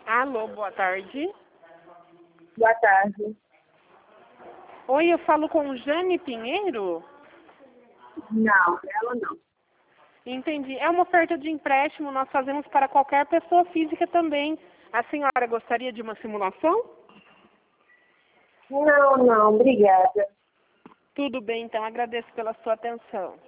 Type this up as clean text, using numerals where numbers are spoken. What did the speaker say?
Alô, boa tarde. Boa tarde. Oi, eu falo com Jane Pinheiro? Não, ela não. Entendi. É uma oferta de empréstimo, nós fazemos para qualquer pessoa física também. A senhora gostaria de uma simulação? Não, obrigada. Tudo bem, então agradeço pela sua atenção.